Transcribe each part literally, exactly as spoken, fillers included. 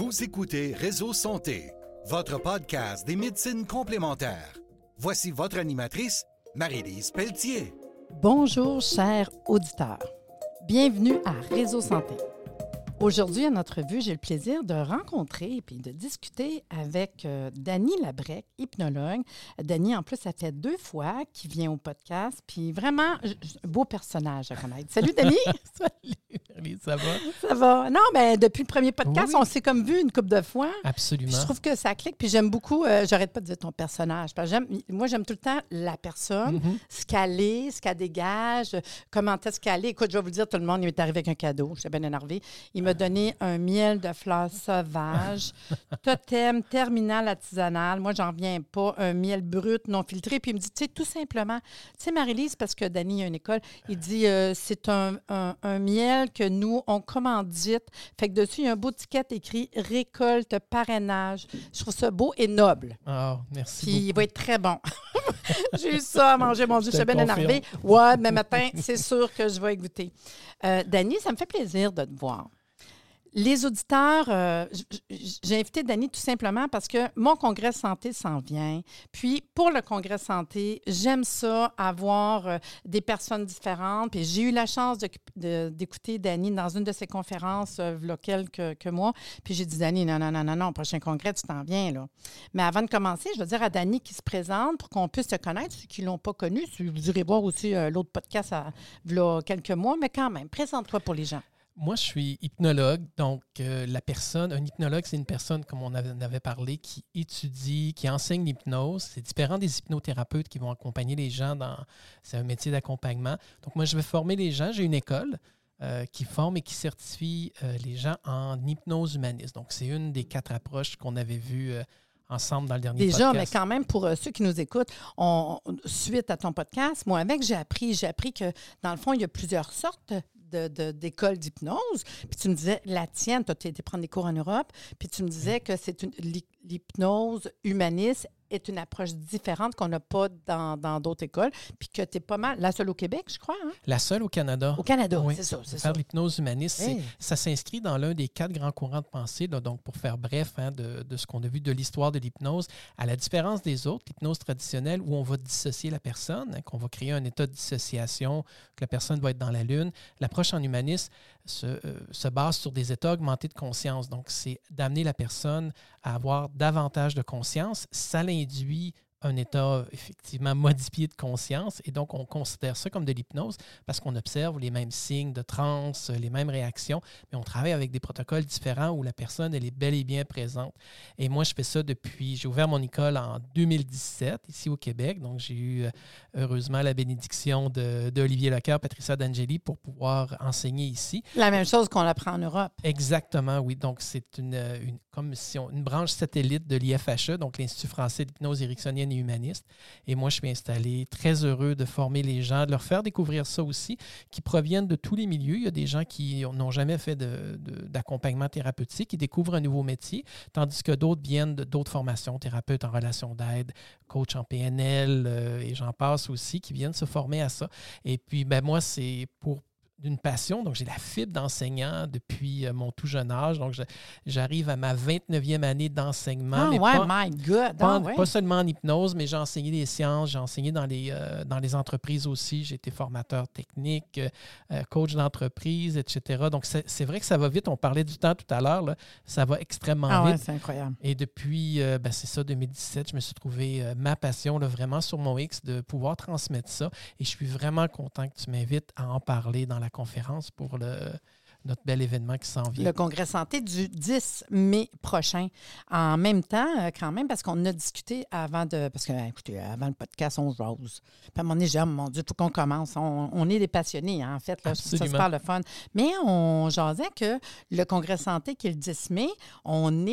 Vous écoutez Réseau Santé, votre podcast des médecines complémentaires. Voici votre animatrice, Marie-Lise Pelletier. Bonjour, chers auditeurs. Bienvenue à Réseau Santé. Aujourd'hui, à notre vue, j'ai le plaisir de rencontrer et puis de discuter avec euh, Dany Labrec, hypnologue. Dany, en plus, ça fait deux fois qu'il vient au podcast. Puis vraiment, j- j- beau personnage à connaître. Salut, Dany! Salut, Marie, ça va? Ça va? Non, mais depuis le premier podcast, Oui. on s'est comme vu une couple de fois. Absolument. Puis je trouve que ça clique. Puis j'aime beaucoup, euh, j'arrête pas de dire ton personnage. Parce que j'aime, moi, j'aime tout le temps la personne, Mhm. ce qu'elle est, ce qu'elle dégage, comment est-ce qu'elle est. Écoute, je vais vous le dire, tout le monde, il m'est arrivé avec un cadeau. J'étais bien énervée. Il m'a donné un miel de fleurs sauvages, totem, terminal artisanal. Moi, j'en reviens pas. Un miel brut, non filtré. Puis il me dit, tu sais, tout simplement, tu sais, Marie-Lise, parce que Dany a une école, il dit, euh, c'est un, un, un miel que nous, on commandite. Fait que dessus, il y a un beau ticket écrit « Récolte, parrainage ». Je trouve ça beau et noble. Ah, merci Puis il beaucoup. va être très bon. J'ai eu ça à manger, mon Dieu, je Je suis te bien confirme. énervée. Ouais, mais matin, c'est sûr que je vais y goûter. Euh, Dany, ça me fait plaisir de te voir. Les auditeurs, euh, j- j- j'ai invité Dany tout simplement parce que mon congrès santé s'en vient. Puis, pour le congrès santé, j'aime ça, avoir euh, des personnes différentes. Puis, j'ai eu la chance de- de- d'écouter Dany dans une de ses conférences, euh, il y a quelques, quelques mois. Puis, j'ai dit, Dany, non, non, non, non, non, prochain congrès, tu t'en viens, là. Mais avant de commencer, je veux dire à Dany qui se présente pour qu'on puisse te connaître, ceux qui ne l'ont pas connu. Vous irez voir aussi euh, l'autre podcast à, il y a quelques mois, mais quand même, présente-toi pour les gens. Moi, je suis hypnologue. Donc, euh, la personne, un hypnologue, c'est une personne, comme on avait, en avait parlé, qui étudie, qui enseigne l'hypnose. C'est différent des hypnothérapeutes qui vont accompagner les gens dans... C'est un métier d'accompagnement. Donc, moi, je vais former les gens. J'ai une école euh, qui forme et qui certifie euh, les gens en hypnose humaniste. Donc, c'est une des quatre approches qu'on avait vues euh, ensemble dans le dernier Déjà, podcast. mais quand même, pour euh, ceux qui nous écoutent, on, suite à ton podcast, moi, avec, j'ai appris, j'ai appris que, dans le fond, il y a plusieurs sortes de, de, d'écoles d'hypnose. Puis tu me disais, la tienne, tu as été prendre des cours en Europe, puis tu me disais que c'est une, l'hypnose humaniste est une approche différente qu'on n'a pas dans, dans d'autres écoles, puis que tu es pas mal, la seule au Québec, je crois, hein? La seule au Canada. Au Canada, Oui. c'est ça, c'est Faire ça. de l'hypnose humaniste, c'est- Hey. ça s'inscrit dans l'un des quatre grands courants de pensée. Là, donc, pour faire bref hein, de, de ce qu'on a vu de l'histoire de l'hypnose, à la différence des autres, l'hypnose traditionnelle où on va dissocier la personne, hein, qu'on va créer un état de dissociation, que la personne va être dans la lune, l'approche en humaniste se, euh, se base sur des états augmentés de conscience. Donc, c'est d'amener la personne à avoir davantage de conscience. Ça l'induit un état effectivement modifié de conscience et donc on considère ça comme de l'hypnose parce qu'on observe les mêmes signes de transe, les mêmes réactions, mais on travaille avec des protocoles différents où la personne, elle est bel et bien présente. Et moi, je fais ça depuis, j'ai ouvert mon école en deux mille dix-sept ici au Québec, donc j'ai eu heureusement la bénédiction de, d'Olivier Lecœur, Patricia D'Angeli pour pouvoir enseigner ici. La même chose qu'on apprend en Europe. Exactement, oui. Donc, c'est une, une, comme si on- une branche satellite de l'I F H E, donc l'Institut français d'hypnose ericksonienne et humaniste. Et moi, je suis installé, très heureux de former les gens, de leur faire découvrir ça aussi, qui proviennent de tous les milieux. Il y a des gens qui n'ont jamais fait de, de, d'accompagnement thérapeutique, qui découvrent un nouveau métier, tandis que d'autres viennent de, d'autres formations, thérapeutes en relation d'aide, coach en P N L, euh, et j'en passe aussi, qui viennent se former à ça. Et puis, ben moi, c'est pour d'une passion. Donc, j'ai la fibre d'enseignant depuis euh, mon tout jeune âge. Donc, je- j'arrive à ma vingt-neuvième année d'enseignement. Ah mais ouais, pas, my God! pas, Ah, en- ouais. pas seulement en hypnose, mais j'ai enseigné des sciences, j'ai enseigné dans les, euh, dans les entreprises aussi. J'ai été formateur technique, euh, coach d'entreprise, et cetera. Donc, c'est, c'est vrai que ça va vite. On parlait du temps tout à l'heure. Là. Ça va extrêmement Ah ouais, vite. c'est incroyable. Et depuis, euh, ben, c'est ça, deux mille dix-sept, je me suis trouvé euh, ma passion là, vraiment sur mon X de pouvoir transmettre ça. Et je suis vraiment content que tu m'invites à en parler dans la conférence pour le, notre bel événement qui s'en vient. Le congrès santé du dix mai prochain. En même temps, euh, quand même, parce qu'on a discuté avant de... Parce que, écoutez, avant le podcast, on jase. Puis à un moment donné, j'ai dit, oh, mon Dieu, il faut qu'on commence. On, on est des passionnés, hein, en fait. Là, ça, c'est super le fun. Mais on jasait que le congrès santé, qui est le dix mai, on est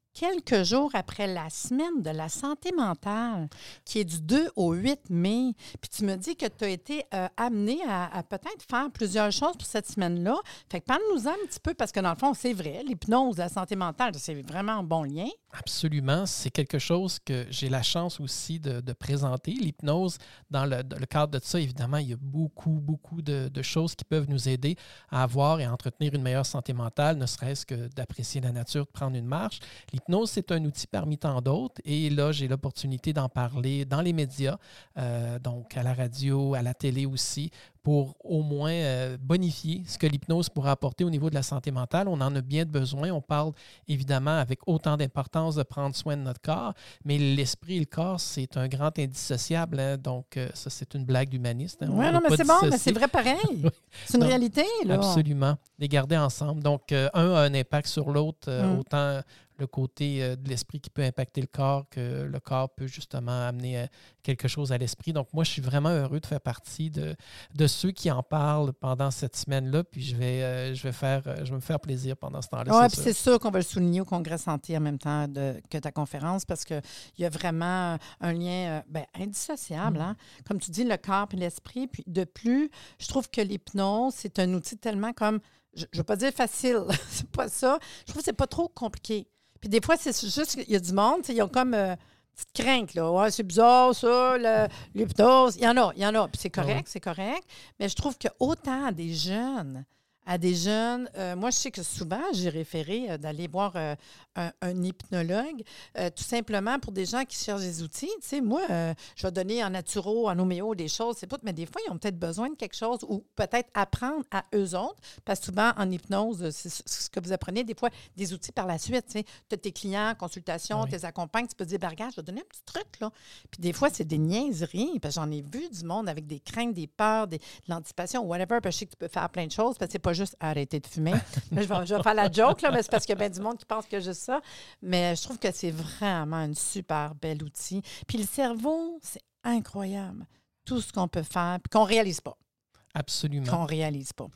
quelques jours après la semaine de la santé mentale, qui est du deux au huit mai. Puis tu me dis que tu as été euh, amené à, à peut-être faire plusieurs choses pour cette semaine-là. Fait que parle-nous-en un petit peu, parce que dans le fond, c'est vrai, l'hypnose, la santé mentale, c'est vraiment un bon lien. Absolument. C'est quelque chose que j'ai la chance aussi de, de présenter. L'hypnose, dans le, dans le cadre de ça, évidemment, il y a beaucoup, beaucoup de, de choses qui peuvent nous aider à avoir et à entretenir une meilleure santé mentale, ne serait-ce que d'apprécier la nature, de prendre une marche. L'hypnose, c'est un outil parmi tant d'autres. Et là, j'ai l'opportunité d'en parler dans les médias, euh, donc à la radio, à la télé aussi, pour au moins euh, bonifier ce que l'hypnose pourra apporter au niveau de la santé mentale. On en a bien besoin. On parle évidemment avec autant d'importance de prendre soin de notre corps, mais l'esprit et le corps, c'est un grand indissociable. Hein? Donc, euh, ça, c'est une blague d'humaniste. Hein? Oui, non, mais c'est bon, mais c'est vrai pareil. Oui. C'est une Donc, réalité, là. Absolument. Les garder ensemble. Donc, euh, un a un impact sur l'autre, euh, Mm. autant le côté euh, de l'esprit qui peut impacter le corps que le corps peut justement amener euh, quelque chose à l'esprit. Donc, moi, je suis vraiment heureux de faire partie de, de ceux qui en parlent pendant cette semaine-là. Puis, je vais, euh, je vais, faire, euh, je vais me faire plaisir pendant ce temps-là. Oui, c'est puis sûr. c'est sûr qu'on va le souligner au Congrès Santé en même temps de, que ta conférence, parce qu'il y a vraiment un lien euh, ben, indissociable. Mm. Hein? Comme tu dis, le corps et l'esprit. Puis de plus, je trouve que l'hypnose, c'est un outil tellement comme, je ne veux pas dire facile, c'est pas ça. Je trouve que c'est pas trop compliqué. Puis des fois, c'est juste qu'il y a du monde, ils ont comme euh, petite crainte, là. Ouais, c'est bizarre, ça, le- l'hypnose. Il y en a, il y en a. Puis c'est correct, Ouais. c'est correct. Mais je trouve qu'autant à des jeunes, à des jeunes, euh, moi, je sais que souvent, j'ai référé euh, d'aller voir euh, un, un hypnologue, euh, tout simplement pour des gens qui cherchent des outils. Tu sais, moi, euh, je vais donner en naturo, en homéo, des choses, c'est pas, mais des fois, ils ont peut-être besoin de quelque chose ou peut-être apprendre à eux autres, parce que souvent, en hypnose, c'est ce que vous apprenez, des fois, des outils par la suite. Tu sais, tu as tes clients, consultations, Oui. tes accompagnes, tu peux te dire, ben, regarde, je vais donner un petit truc, là. Puis des fois, c'est des niaiseries, parce que j'en ai vu du monde avec des craintes, des peurs, des, de l'anticipation, whatever, parce que je sais que tu peux faire plein de choses, parce que c'est pas juste arrêter de fumer. Là, je, vais, je vais faire la joke, là, mais c'est parce qu'il y a bien du monde qui pense que juste ça. Mais je trouve que c'est vraiment un super bel outil. Puis le cerveau, c'est incroyable. Tout ce qu'on peut faire, puis qu'on ne réalise pas. Absolument. Qu'on ne réalise pas.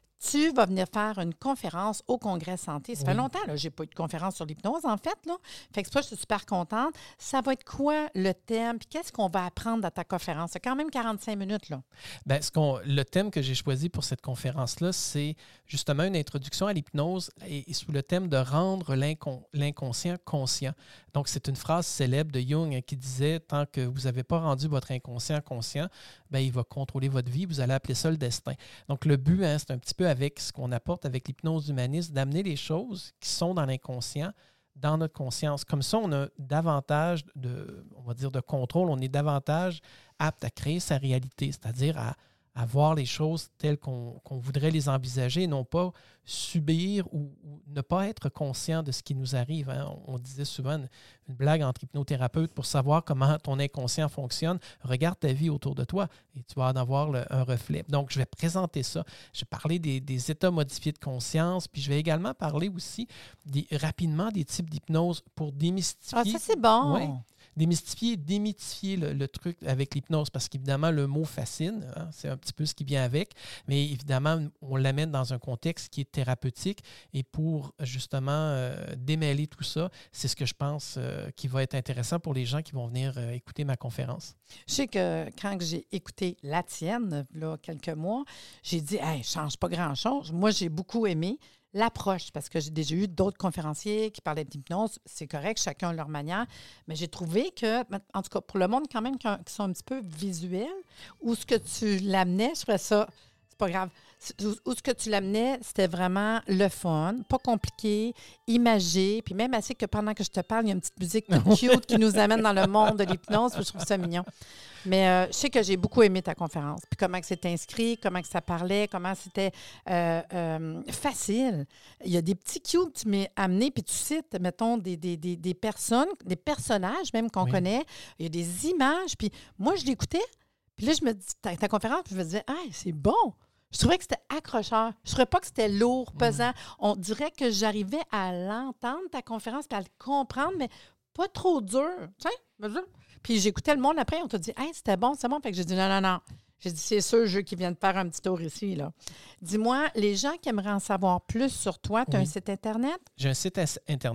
Tu vas venir faire une conférence au Congrès Santé. Ça fait Oui. longtemps, là, je n'ai pas eu de conférence sur l'hypnose, en fait. Là. Fait que c'est pour ça que je suis super contente. Ça va être quoi le thème? Puis qu'est-ce qu'on va apprendre dans ta conférence? C'est quand même quarante-cinq minutes, là. Bien, ce qu'on, le thème que j'ai choisi pour cette conférence-là, c'est justement une introduction à l'hypnose et, et sous le thème de rendre l'incon- l'inconscient conscient. Donc, c'est une phrase célèbre de Jung qui disait « Tant que vous n'avez pas rendu votre inconscient conscient, bien, il va contrôler votre vie. Vous allez appeler ça le destin. » Donc, le but, hein, c'est un petit peu avec ce qu'on apporte avec l'hypnose humaniste, d'amener les choses qui sont dans l'inconscient dans notre conscience. Comme ça, on a davantage de, on va dire, de contrôle, on est davantage apte à créer sa réalité, c'est-à-dire à, à voir les choses telles qu'on, qu'on voudrait les envisager, et non pas subir ou, ou ne pas être conscient de ce qui nous arrive. Hein. On, on disait souvent une, une blague entre hypnothérapeutes pour savoir comment ton inconscient fonctionne. Regarde ta vie autour de toi et tu vas en avoir le- un reflet. Donc, je vais présenter ça. Je vais parler des, des états modifiés de conscience, puis je vais également parler aussi des, rapidement des types d'hypnose pour démystifier. Ah, ça, c'est bon. Ouais. Démystifier, démythifier le, le truc avec l'hypnose, parce qu'évidemment, le mot fascine, hein, c'est un petit peu ce qui vient avec, mais évidemment, on l'amène dans un contexte qui est thérapeutique et pour justement euh, démêler tout ça, c'est ce que je pense euh, qui va être intéressant pour les gens qui vont venir euh, écouter ma conférence. Je sais que quand j'ai écouté la tienne, là, quelques mois, j'ai dit, hey, je ne change pas grand-chose. Moi, j'ai beaucoup aimé l'approche, parce que j'ai déjà eu d'autres conférenciers qui parlaient d'hypnose. C'est correct, chacun a leur manière. Mais j'ai trouvé que, en tout cas, pour le monde quand même qui sont un petit peu visuels, où ce que tu l'amenais, je ferais ça, c'est pas grave. Où ce que tu l'amenais, c'était vraiment le fun, pas compliqué, imagé, puis même assez que pendant que je te parle, il y a une petite musique toute cute qui nous amène dans le monde de l'hypnose, puis je trouve ça mignon. Mais euh, je sais que j'ai beaucoup aimé ta conférence, puis comment que c'était inscrit, comment que ça parlait, comment c'était euh, euh, facile. Il y a des petits cues que tu m'as amenés, puis tu cites, mettons, des, des, des, des personnes, des personnages même qu'on Oui. connaît. Il y a des images, puis moi, je l'écoutais, puis là, je me dis, ta, ta conférence, puis je me disais, ah, c'est bon! Je trouvais que c'était accrocheur. Je ne trouvais pas que c'était lourd, pesant. Mm. On dirait que j'arrivais à l'entendre, ta conférence, puis à le comprendre, mais pas trop dur. Tu sais? Puis j'écoutais le monde après, on t'a dit, hey, c'était bon, c'est bon. Fait que j'ai dit, non, non, non. J'ai dit, c'est sûr, je qui viennent faire un petit tour ici, là. Dis-moi, les gens qui aimeraient en savoir plus sur toi, tu as oui. un site Internet? J'ai un site Internet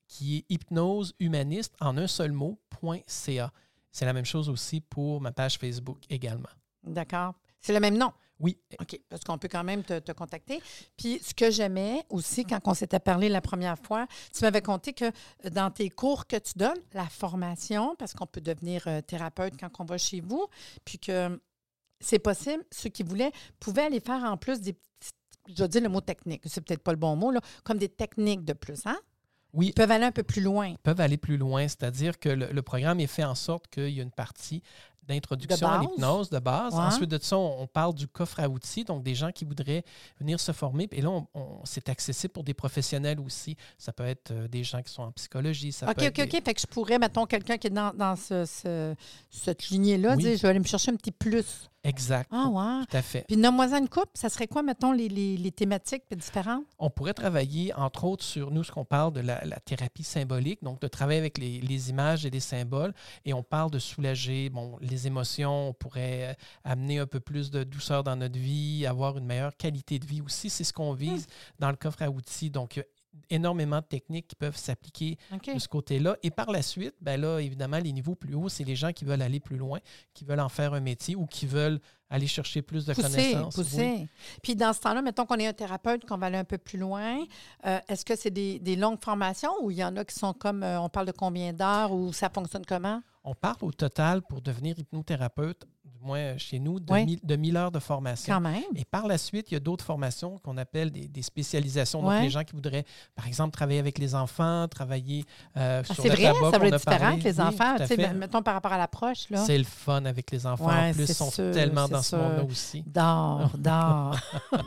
qui est hypnose humaniste en un seul mot, .ca. C'est la même chose aussi pour ma page Facebook également. D'accord. C'est le même nom? Oui. OK, parce qu'on peut quand même te, te contacter. Puis, ce que j'aimais aussi, quand on s'était parlé la première fois, tu m'avais conté que dans tes cours que tu donnes, la formation, parce qu'on peut devenir euh, thérapeute quand on va chez vous, puis que c'est possible, ceux qui voulaient pouvaient aller faire en plus des petites, je vais dire le mot technique, c'est peut-être pas le bon mot, là, comme des techniques de plus, hein? Oui. Ils peuvent aller un peu plus loin. Ils peuvent aller plus loin, c'est-à-dire que le, le programme est fait en sorte qu'il y a une partie d'introduction à l'hypnose de base. Ouais. Ensuite de ça, on, on parle du coffre à outils, donc des gens qui voudraient venir se former. Et là, on, on, c'est accessible pour des professionnels aussi. Ça peut être euh, des gens qui sont en psychologie. Ça OK, peut OK, être des... OK. Fait que je pourrais, mettons, quelqu'un qui est dans, dans ce, ce, cette lignée-là, oui. dire, je vais aller me chercher un petit plus. Exact. Ah, ouais. Tout à fait. Puis nomme-moi une coupe, ça serait quoi, mettons, les, les, les thématiques différentes? On pourrait travailler, entre autres, sur nous, ce qu'on parle de la, la thérapie symbolique, donc de travailler avec les, les images et les symboles. Et on parle de soulager bon, les émotions. On pourrait amener un peu plus de douceur dans notre vie, avoir une meilleure qualité de vie aussi. C'est ce qu'on vise mmh. dans le coffre à outils. Donc, énormément de techniques qui peuvent s'appliquer okay. de ce côté-là. Et par la suite, bien là, évidemment, les niveaux plus hauts, c'est les gens qui veulent aller plus loin, qui veulent en faire un métier ou qui veulent aller chercher plus de pousser, connaissances. Pousser. Oui. Puis dans ce temps-là, mettons qu'on est un thérapeute, qu'on va aller un peu plus loin, euh, est-ce que c'est des, des longues formations ou il y en a qui sont comme, euh, on parle de combien d'heures ou ça fonctionne comment? On parle au total pour devenir hypnothérapeute, du moins chez nous, de, oui. mille, de mille heures de formation. Quand même. Et par la suite, il y a d'autres formations qu'on appelle des, des spécialisations. Donc, ouais. les gens qui voudraient, par exemple, travailler avec les enfants, travailler euh, ah, sur le tabac. C'est vrai, ça va être différent parlé. avec les oui, enfants. Ben, mettons par rapport à l'approche. Là. C'est le fun avec les enfants. Ouais, en plus, ils sont sûr, tellement dans sûr. ce monde-là aussi. Dors, dors.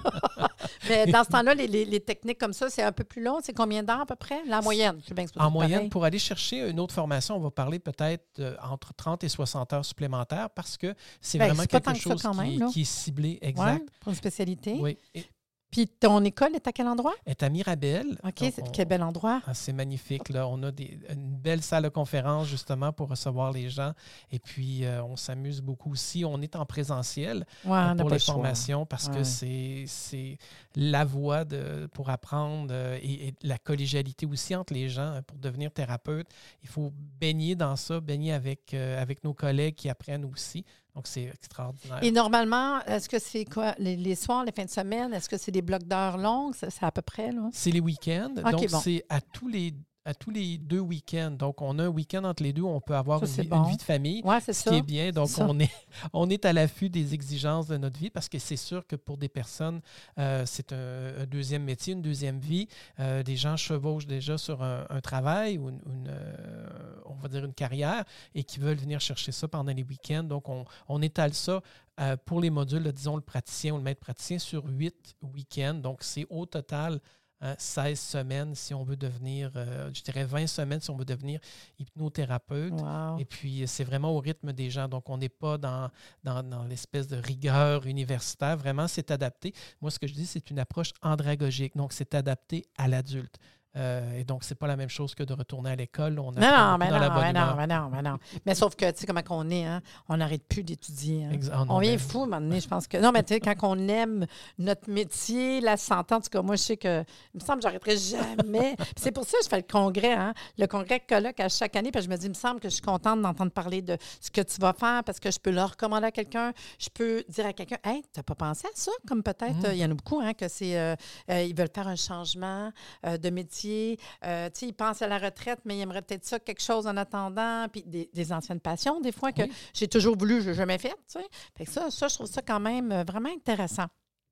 Mais dans ce temps-là, les, les, les techniques comme ça, c'est un peu plus long. C'est combien d'heures à peu près? La moyenne. Je sais bien que c'est en moyenne, pareil. Pour aller chercher une autre formation, on va parler peut-être euh, entre trente et soixante heures supplémentaires parce que c'est ben, vraiment c'est quelque que chose même, qui, qui est ciblé. Exact. Ouais, pour une spécialité. Oui. Et, puis ton école est à quel endroit? Elle est à Mirabel. OK, c'est, on, quel bel endroit. Ah, c'est magnifique. Là. On a des, une belle salle de conférence justement pour recevoir les gens. Et puis, euh, on s'amuse beaucoup aussi. On est en présentiel ouais, euh, on pour les formations parce ouais. que c'est, c'est la voie de, pour apprendre euh, et, et la collégialité aussi entre les gens. Pour devenir thérapeute, il faut baigner dans ça, baigner avec, euh, avec nos collègues qui apprennent aussi. Donc, c'est extraordinaire. Et normalement, est-ce que c'est quoi? Les, les soirs, les fins de semaine, est-ce que c'est des blocs d'heures longues? C'est, c'est à peu près, là? C'est les week-ends. Okay, donc, bon. c'est à tous les à tous les deux week-ends. Donc, on a un week-end entre les deux où on peut avoir ça, une, vie, bon. une vie de famille, ouais, c'est ce ça. qui est bien. Donc, c'est on est, on est à l'affût des exigences de notre vie parce que c'est sûr que pour des personnes, euh, c'est un, un deuxième métier, une deuxième vie. Euh, des gens chevauchent déjà sur un, un travail ou une, une euh, on va dire une carrière et qui veulent venir chercher ça pendant les week-ends. Donc, on, on étale ça euh, pour les modules, là, disons le praticien ou le maître praticien sur huit week-ends. Donc, c'est au total Hein, seize semaines si on veut devenir, euh, je dirais vingt semaines si on veut devenir hypnothérapeute. Wow. Et puis, c'est vraiment au rythme des gens. Donc, on n'est pas dans, dans, dans l'espèce de rigueur universitaire. Vraiment, c'est adapté. Moi, ce que je dis, c'est une approche andragogique. Donc, c'est adapté à l'adulte. Euh, et donc, c'est pas la même chose que de retourner à l'école. On non, non, mais dans non, la bonne mais humeur. non, mais non, mais non. Mais sauf que, tu sais, comment on est, hein? On n'arrête plus d'étudier. Hein? Exa- oh non, on vient ben, fou, à un moment donné, je pense que... Non, mais tu sais, quand on aime notre métier, la santé, en tout cas, moi, je sais que... Il me semble que j'arrêterai jamais. Puis c'est pour ça que je fais le congrès, hein? Le congrès colloque à chaque année, puis je me dis, il me semble que je suis contente d'entendre parler de ce que tu vas faire parce que je peux le recommander à quelqu'un. Je peux dire à quelqu'un, « Hey, tu n'as pas pensé à ça? » Comme peut-être, il mm. y en a beaucoup, hein, que c'est... Euh, euh, ils veulent faire un changement euh, de métier. Euh, Euh, tu sais, ils pensent à la retraite, mais ils aimeraient peut-être ça, quelque chose en attendant. Puis des, des anciennes passions, des fois, que oui. j'ai toujours voulu, je n'ai jamais fait. Tu sais. Fait que ça, ça, je trouve ça quand même euh, vraiment intéressant.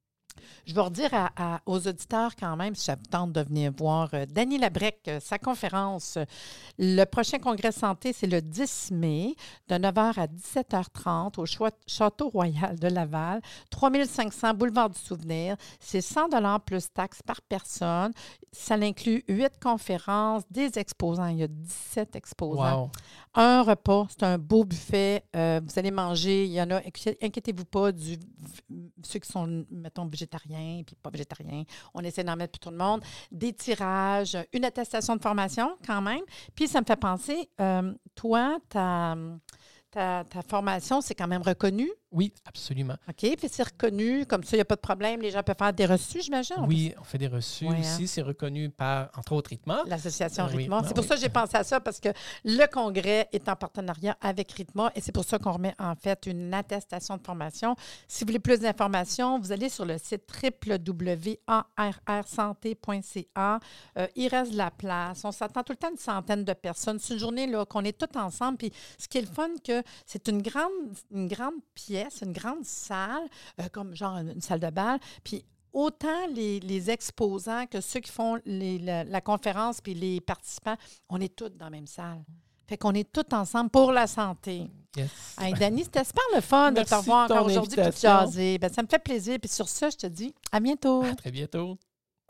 Je vais redire à, à, aux auditeurs quand même, si ça vous tente de venir voir euh, Dany Labrec, euh, sa conférence. Le prochain congrès santé, c'est le dix mai, de neuf heures à dix-sept heures trente, au Château Royal de Laval, trois mille cinq cents boulevard du Souvenir. C'est cent dollars plus taxes par personne. Ça inclut huit conférences, des exposants. Il y a dix-sept exposants. Wow. Un repas, c'est un beau buffet. Euh, vous allez manger. Il y en a, inquiétez-vous pas, du, ceux qui sont, mettons, végétariens puis pas végétariens. On essaie d'en mettre pour tout le monde. Des tirages, une attestation de formation quand même. Puis ça me fait penser, euh, toi, ta, ta, ta formation, c'est quand même reconnu. Oui, absolument. OK, puis c'est reconnu, comme ça, il n'y a pas de problème. Les gens peuvent faire des reçus, j'imagine? Oui, on fait des reçus Ouais, aussi. hein? C'est reconnu par, entre autres, Ritma. L'Association Ah oui, Ritma. ah C'est pour oui. ça que j'ai pensé à ça, parce que le congrès est en partenariat avec Ritma et c'est pour ça qu'on remet en fait une attestation de formation. Si vous voulez plus d'informations, vous allez sur le site w w w point a r r santé point c a. Euh, il reste de la place. On s'attend tout le temps à une centaine de personnes. C'est une journée là, qu'on est tous ensemble. Puis ce qui est le fun, que c'est une grande, une grande pièce, une grande salle, euh, comme genre une salle de bal. Puis autant les, les exposants que ceux qui font les, la, la conférence puis les participants, on est tous dans la même salle. Fait qu'on est tous ensemble pour la santé. Yes. Hey, Dani, c'était super le fun de te Merci revoir de ton encore aujourd'hui et de invitation. jaser. Ben, ça me fait plaisir. Puis sur ça, je te dis à bientôt. À très bientôt.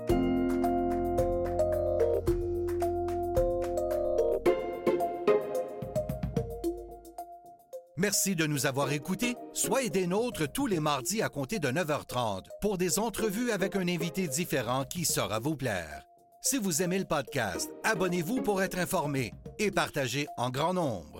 Merci de nous avoir écoutés. Soyez des nôtres tous les mardis à compter de neuf heures trente pour des entrevues avec un invité différent qui saura vous plaire. Si vous aimez le podcast, abonnez-vous pour être informé et partagez en grand nombre.